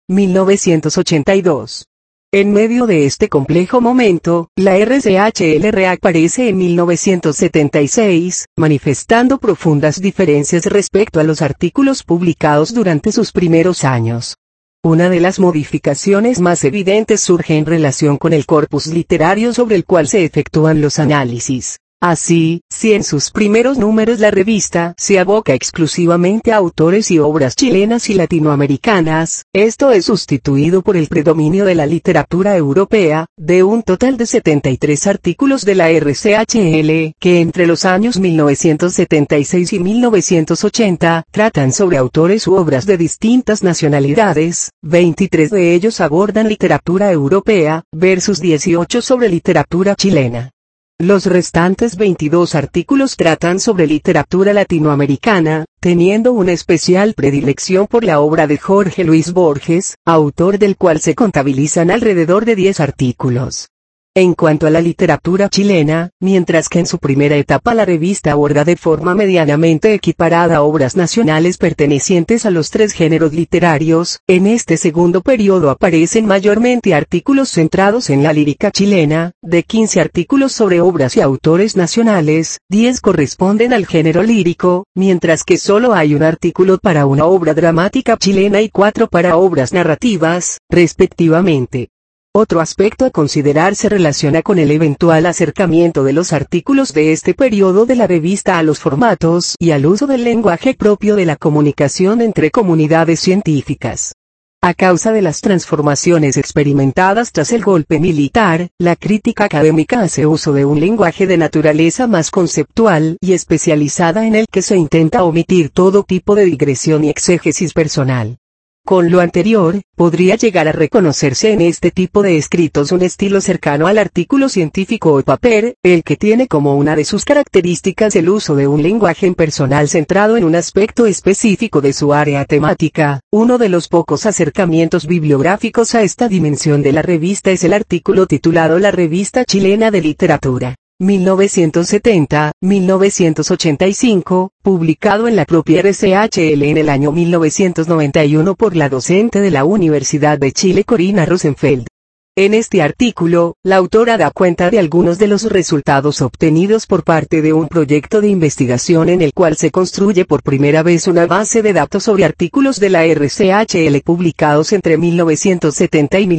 A: 1982. En medio de este complejo momento, la RCHL reaparece en 1976, manifestando profundas diferencias respecto a los artículos publicados durante sus primeros años. Una de las modificaciones más evidentes surge en relación con el corpus literario sobre el cual se efectúan los análisis. Así, si en sus primeros números la revista se aboca exclusivamente a autores y obras chilenas y latinoamericanas, esto es sustituido por el predominio de la literatura europea, de un total de 73 artículos de la RCHL, que entre los años 1976 y 1980, tratan sobre autores u obras de distintas nacionalidades, 23 de ellos abordan literatura europea, versus 18 sobre literatura chilena. Los restantes 22 artículos tratan sobre literatura latinoamericana, teniendo una especial predilección por la obra de Jorge Luis Borges, autor del cual se contabilizan alrededor de 10 artículos. En cuanto a la literatura chilena, mientras que en su primera etapa la revista aborda de forma medianamente equiparada obras nacionales pertenecientes a los tres géneros literarios, en este segundo periodo aparecen mayormente artículos centrados en la lírica chilena, de 15 artículos sobre obras y autores nacionales, 10 corresponden al género lírico, mientras que solo hay un artículo para una obra dramática chilena y 4 para obras narrativas, respectivamente. Otro aspecto a considerar se relaciona con el eventual acercamiento de los artículos de este periodo de la revista a los formatos y al uso del lenguaje propio de la comunicación entre comunidades científicas. A causa de las transformaciones experimentadas tras el golpe militar, la crítica académica hace uso de un lenguaje de naturaleza más conceptual y especializada en el que se intenta omitir todo tipo de digresión y exégesis personal. Con lo anterior, podría llegar a reconocerse en este tipo de escritos un estilo cercano al artículo científico o paper, el que tiene como una de sus características el uso de un lenguaje impersonal centrado en un aspecto específico de su área temática. Uno de los pocos acercamientos bibliográficos a esta dimensión de la revista es el artículo titulado La Revista Chilena de Literatura. 1970-1985, publicado en la propia RCHL en el año 1991 por la docente de la Universidad de Chile Corina Rosenfeld. En este artículo, la autora da cuenta de algunos de los resultados obtenidos por parte de un proyecto de investigación en el cual se construye por primera vez una base de datos sobre artículos de la RCHL publicados entre 1970 y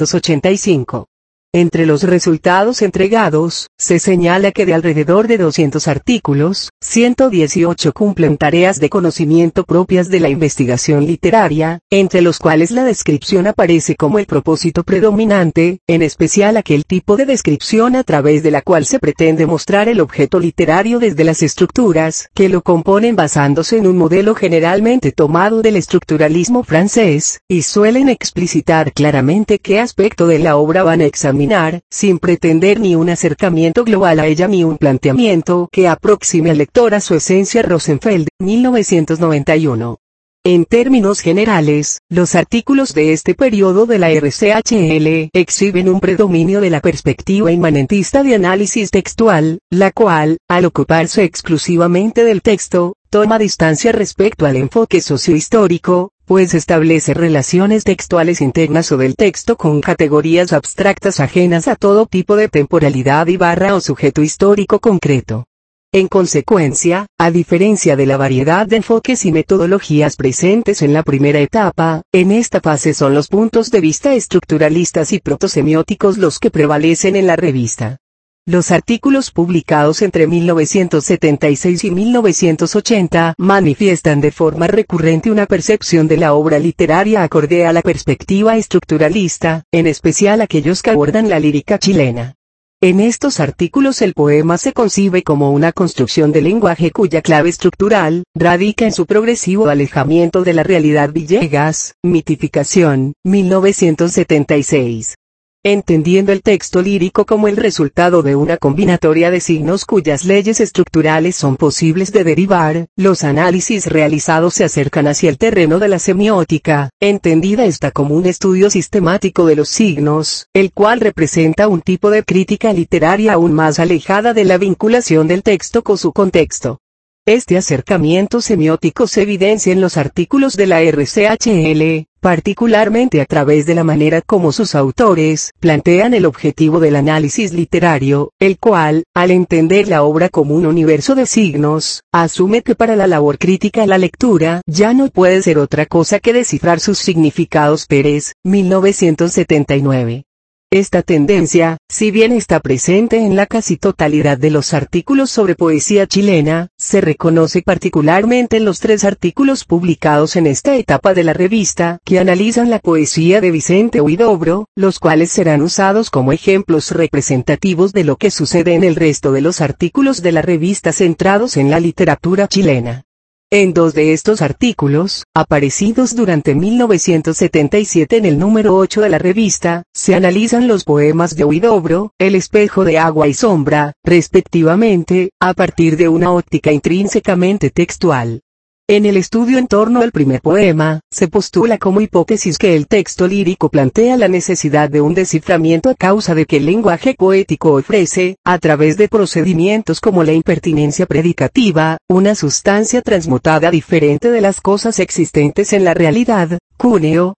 A: 1985. Entre los resultados entregados, se señala que de alrededor de 200 artículos, 118 cumplen tareas de conocimiento propias de la investigación literaria, entre los cuales la descripción aparece como el propósito predominante, en especial aquel tipo de descripción a través de la cual se pretende mostrar el objeto literario desde las estructuras que lo componen basándose en un modelo generalmente tomado del estructuralismo francés, y suelen explicitar claramente qué aspecto de la obra van a examinar, sin pretender ni un acercamiento global a ella ni un planteamiento que aproxime al lector a su esencia. Rosenfeld, 1991. En términos generales, los artículos de este periodo de la RCHL exhiben un predominio de la perspectiva inmanentista de análisis textual, la cual, al ocuparse exclusivamente del texto, toma distancia respecto al enfoque sociohistórico, pues establece relaciones textuales internas o del texto con categorías abstractas ajenas a todo tipo de temporalidad y o sujeto histórico concreto. En consecuencia, a diferencia de la variedad de enfoques y metodologías presentes en la primera etapa, en esta fase son los puntos de vista estructuralistas y protosemióticos los que prevalecen en la revista. Los artículos publicados entre 1976 y 1980 manifiestan de forma recurrente una percepción de la obra literaria acorde a la perspectiva estructuralista, en especial aquellos que abordan la lírica chilena. En estos artículos el poema se concibe como una construcción de lenguaje cuya clave estructural radica en su progresivo alejamiento de la realidad. Villegas, Mitificación, 1976. Entendiendo el texto lírico como el resultado de una combinatoria de signos cuyas leyes estructurales son posibles de derivar, los análisis realizados se acercan hacia el terreno de la semiótica, entendida esta como un estudio sistemático de los signos, el cual representa un tipo de crítica literaria aún más alejada de la vinculación del texto con su contexto. Este acercamiento semiótico se evidencia en los artículos de la RCHL, particularmente a través de la manera como sus autores plantean el objetivo del análisis literario, el cual, al entender la obra como un universo de signos, asume que para la labor crítica la lectura ya no puede ser otra cosa que descifrar sus significados. Pérez, 1979. Esta tendencia, si bien está presente en la casi totalidad de los artículos sobre poesía chilena, se reconoce particularmente en los 3 artículos publicados en esta etapa de la revista, que analizan la poesía de Vicente Huidobro, los cuales serán usados como ejemplos representativos de lo que sucede en el resto de los artículos de la revista centrados en la literatura chilena. En 2 de estos artículos, aparecidos durante 1977 en el número 8 de la revista, se analizan los poemas de Huidobro, El espejo de agua y sombra, respectivamente, a partir de una óptica intrínsecamente textual. En el estudio en torno al primer poema, se postula como hipótesis que el texto lírico plantea la necesidad de un desciframiento a causa de que el lenguaje poético ofrece, a través de procedimientos como la impertinencia predicativa, una sustancia transmutada diferente de las cosas existentes en la realidad. Cúneo,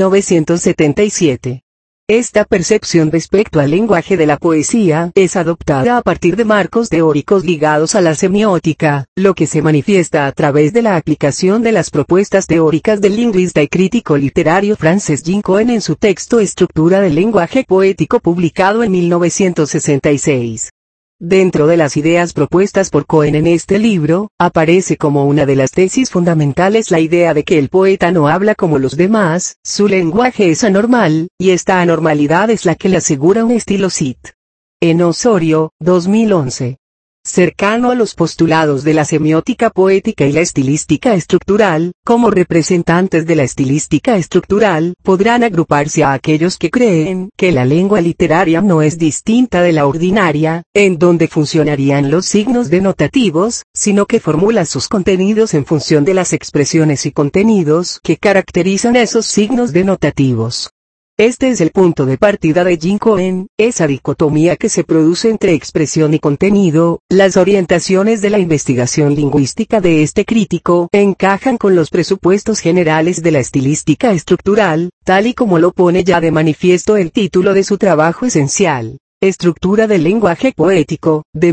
A: 1977. Esta percepción respecto al lenguaje de la poesía es adoptada a partir de marcos teóricos ligados a la semiótica, lo que se manifiesta a través de la aplicación de las propuestas teóricas del lingüista y crítico literario Frances Jean Cohen en su texto Estructura del lenguaje poético publicado en 1966. Dentro de las ideas propuestas por Cohen en este libro, aparece como una de las tesis fundamentales la idea de que el poeta no habla como los demás, su lenguaje es anormal, y esta anormalidad es la que le asegura un estilo Cit. En Osorio, 2011. Cercano a los postulados de la semiótica poética y la estilística estructural, como representantes de la estilística estructural, podrán agruparse a aquellos que creen que la lengua literaria no es distinta de la ordinaria, en donde funcionarían los signos denotativos, sino que formula sus contenidos en función de las expresiones y contenidos que caracterizan esos signos denotativos. Este es el punto de partida de Jean Cohen, esa dicotomía que se produce entre expresión y contenido. Las orientaciones de la investigación lingüística de este crítico encajan con los presupuestos generales de la estilística estructural, tal y como lo pone ya de manifiesto el título de su trabajo esencial. Estructura del lenguaje poético, de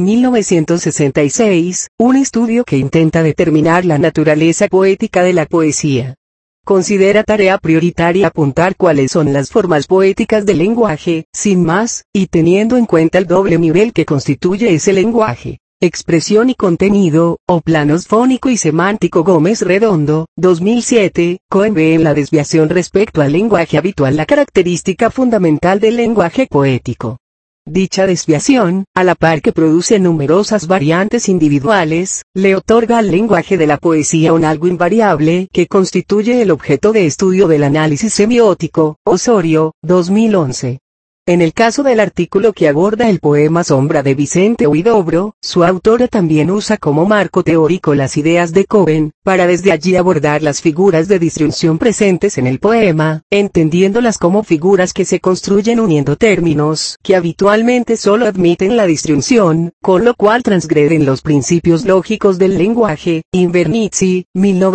A: 1966, un estudio que intenta determinar la naturaleza poética de la poesía. Considera tarea prioritaria apuntar cuáles son las formas poéticas del lenguaje, sin más, y teniendo en cuenta el doble nivel que constituye ese lenguaje, expresión y contenido, o planos fónico y semántico. Gómez Redondo, 2007, Cohen ve en la desviación respecto al lenguaje habitual la característica fundamental del lenguaje poético. Dicha desviación, a la par que produce numerosas variantes individuales, le otorga al lenguaje de la poesía un algo invariable que constituye el objeto de estudio del análisis semiótico. Osorio, 2011. En el caso del artículo que aborda el poema Sombra de Vicente Huidobro, su autora también usa como marco teórico las ideas de Cohen, para desde allí abordar las figuras de disyunción presentes en el poema, entendiéndolas como figuras que se construyen uniendo términos que habitualmente solo admiten la disyunción, con lo cual transgreden los principios lógicos del lenguaje. Invernizzi,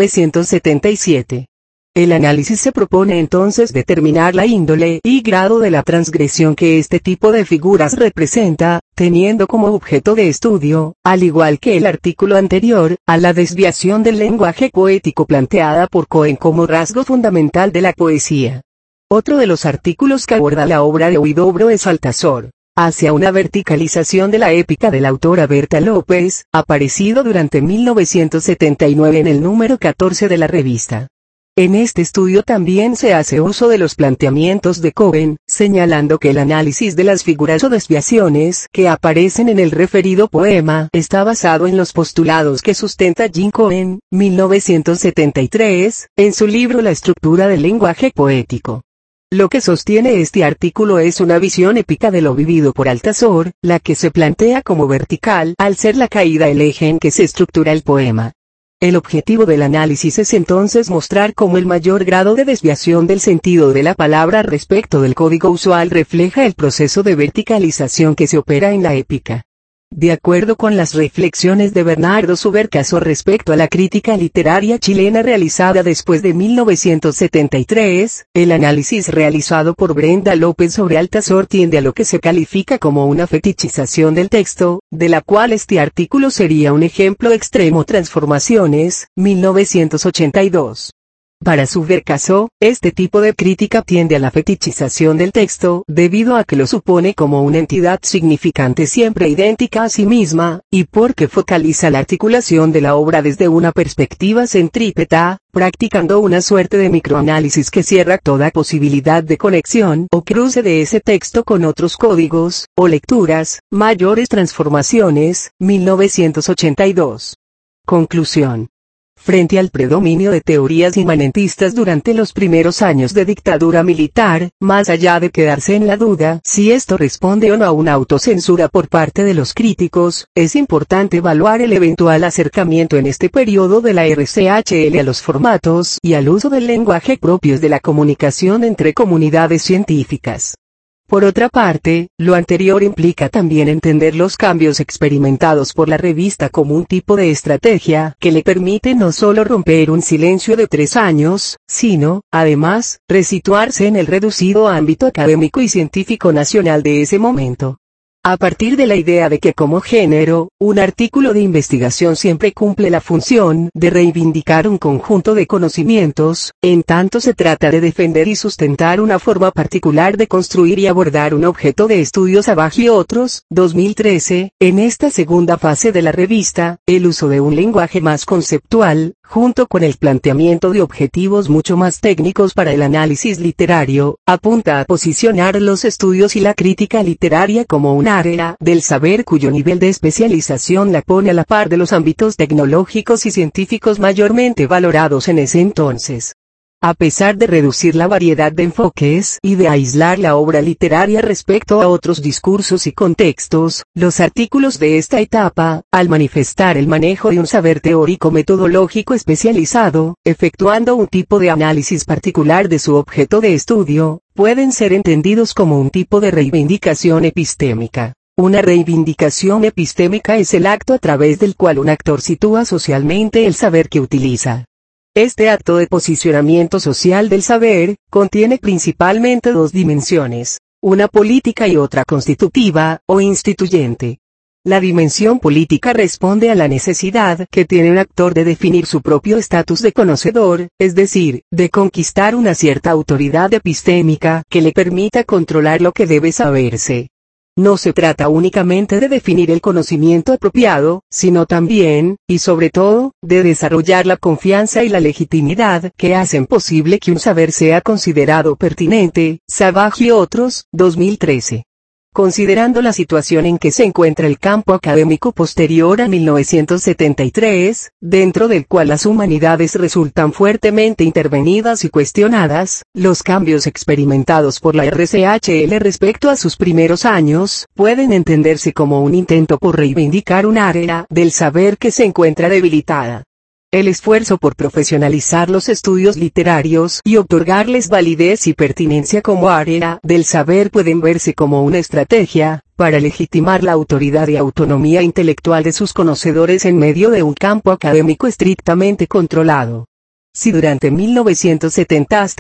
A: 1977. El análisis se propone entonces determinar la índole y grado de la transgresión que este tipo de figuras representa, teniendo como objeto de estudio, al igual que el artículo anterior, a la desviación del lenguaje poético planteada por Cohen como rasgo fundamental de la poesía. Otro de los artículos que aborda la obra de Huidobro es Altazor, hacia una verticalización de la épica de la autora Berta López, aparecido durante 1979 en el número 14 de la revista. En este estudio también se hace uso de los planteamientos de Cohen, señalando que el análisis de las figuras o desviaciones que aparecen en el referido poema está basado en los postulados que sustenta Jean Cohen, 1973, en su libro La estructura del lenguaje poético. Lo que sostiene este artículo es una visión épica de lo vivido por Altazor, la que se plantea como vertical al ser la caída el eje en que se estructura el poema. El objetivo del análisis es entonces mostrar cómo el mayor grado de desviación del sentido de la palabra respecto del código usual refleja el proceso de verticalización que se opera en la épica. De acuerdo con las reflexiones de Bernardo Subercaseaux respecto a la crítica literaria chilena realizada después de 1973, el análisis realizado por Brenda López sobre Altazor tiende a lo que se califica como una fetichización del texto, de la cual este artículo sería un ejemplo extremo. Transformaciones, 1982. Para Subercaseaux, este tipo de crítica tiende a la fetichización del texto debido a que lo supone como una entidad significante siempre idéntica a sí misma, y porque focaliza la articulación de la obra desde una perspectiva centrípeta, practicando una suerte de microanálisis que cierra toda posibilidad de conexión o cruce de ese texto con otros códigos o lecturas. Mayores transformaciones, 1982. Conclusión. Frente al predominio de teorías imanentistas durante los primeros años de dictadura militar, más allá de quedarse en la duda si esto responde o no a una autocensura por parte de los críticos, es importante evaluar el eventual acercamiento en este periodo de la RCHL a los formatos y al uso del lenguaje propios de la comunicación entre comunidades científicas. Por otra parte, lo anterior implica también entender los cambios experimentados por la revista como un tipo de estrategia que le permite no solo romper un silencio de 3 años, sino, además, resituarse en el reducido ámbito académico y científico nacional de ese momento. A partir de la idea de que como género, un artículo de investigación siempre cumple la función de reivindicar un conjunto de conocimientos, en tanto se trata de defender y sustentar una forma particular de construir y abordar un objeto de estudio. Savage y otros, 2013, en esta segunda fase de la revista, el uso de un lenguaje más conceptual, junto con el planteamiento de objetivos mucho más técnicos para el análisis literario, apunta a posicionar los estudios y la crítica literaria como un área del saber cuyo nivel de especialización la pone a la par de los ámbitos tecnológicos y científicos mayormente valorados en ese entonces. A pesar de reducir la variedad de enfoques y de aislar la obra literaria respecto a otros discursos y contextos, los artículos de esta etapa, al manifestar el manejo de un saber teórico metodológico especializado, efectuando un tipo de análisis particular de su objeto de estudio, pueden ser entendidos como un tipo de reivindicación epistémica. Una reivindicación epistémica es el acto a través del cual un actor sitúa socialmente el saber que utiliza. Este acto de posicionamiento social del saber, contiene principalmente 2 dimensiones, una política y otra constitutiva, o instituyente. La dimensión política responde a la necesidad que tiene un actor de definir su propio estatus de conocedor, es decir, de conquistar una cierta autoridad epistémica que le permita controlar lo que debe saberse. No se trata únicamente de definir el conocimiento apropiado, sino también, y sobre todo, de desarrollar la confianza y la legitimidad que hacen posible que un saber sea considerado pertinente. Savage y otros, 2013. Considerando la situación en que se encuentra el campo académico posterior a 1973, dentro del cual las humanidades resultan fuertemente intervenidas y cuestionadas, los cambios experimentados por la RCHL respecto a sus primeros años, pueden entenderse como un intento por reivindicar un área del saber que se encuentra debilitada. El esfuerzo por profesionalizar los estudios literarios y otorgarles validez y pertinencia como área del saber pueden verse como una estrategia para legitimar la autoridad y autonomía intelectual de sus conocedores en medio de un campo académico estrictamente controlado. Si durante 1970 hasta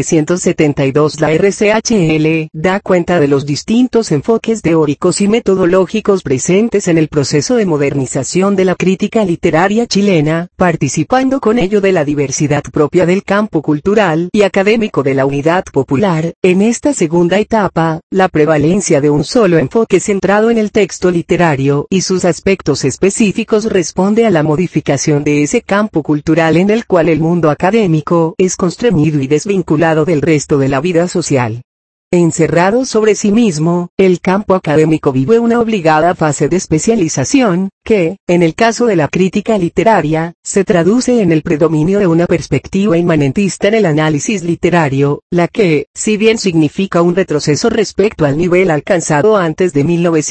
A: 1972 la RCHL da cuenta de los distintos enfoques teóricos y metodológicos presentes en el proceso de modernización de la crítica literaria chilena, participando con ello de la diversidad propia del campo cultural y académico de la unidad popular, en esta segunda etapa, la prevalencia de un solo enfoque centrado en el texto literario y sus aspectos específicos responde a la modificación de ese campo cultural en el cual el mundo académico es constreñido y desvinculado del resto de la vida social. Encerrado sobre sí mismo, el campo académico vive una obligada fase de especialización, que, en el caso de la crítica literaria, se traduce en el predominio de una perspectiva inmanentista en el análisis literario, la que, si bien significa un retroceso respecto al nivel alcanzado antes de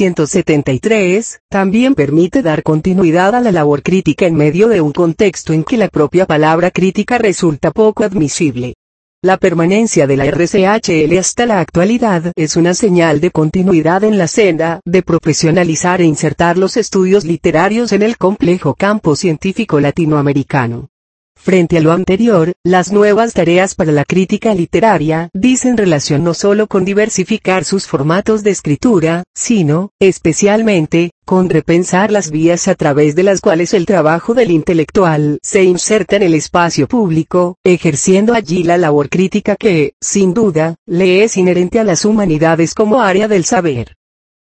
A: 1973, también permite dar continuidad a la labor crítica en medio de un contexto en que la propia palabra crítica resulta poco admisible. La permanencia de la RCHL hasta la actualidad es una señal de continuidad en la senda de profesionalizar e insertar los estudios literarios en el complejo campo científico latinoamericano. Frente a lo anterior, las nuevas tareas para la crítica literaria dicen relación no solo con diversificar sus formatos de escritura, sino, especialmente, con repensar las vías a través de las cuales el trabajo del intelectual se inserta en el espacio público, ejerciendo allí la labor crítica que, sin duda, le es inherente a las humanidades como área del saber.